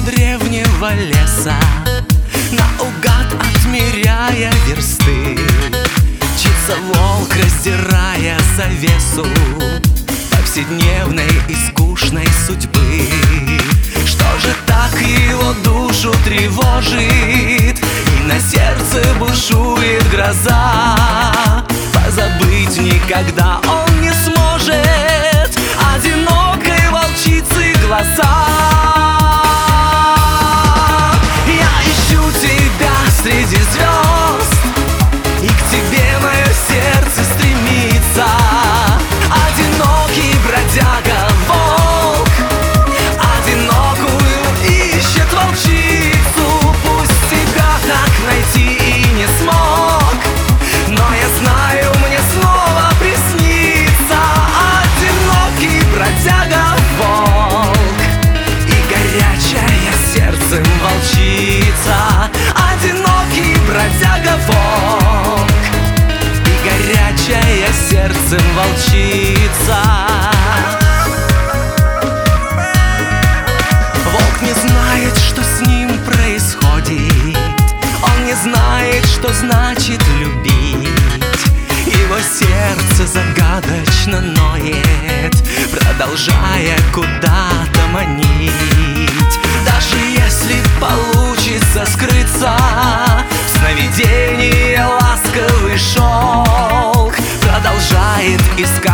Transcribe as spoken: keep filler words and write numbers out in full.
древнего леса, наугад отмеряя версты, мчится волк, раздирая завесу повседневной и скучной судьбы. Что же так его душу тревожит, и на сердце бушует гроза? Позабыть никогда он не сможет одинокой волчицы глаза. Я ищу тебя среди звезд, и к тебе мое сердце стремится. Одинокий бродяга волк одинокую ищет волчицу. Пусть тебя так найти и не смог, но я знаю, мне снова приснится одинокий бродяга волк и горячая сердцем волчица. Одинокий бродяга волк и горячая сердцем волчица. Волк не знает, что с ним происходит, он не знает, что значит любить. Его сердце загадочно ноет, продолжая куда-то манить. Даже если получится скрыться, в сновидении ласковый шелк продолжает искать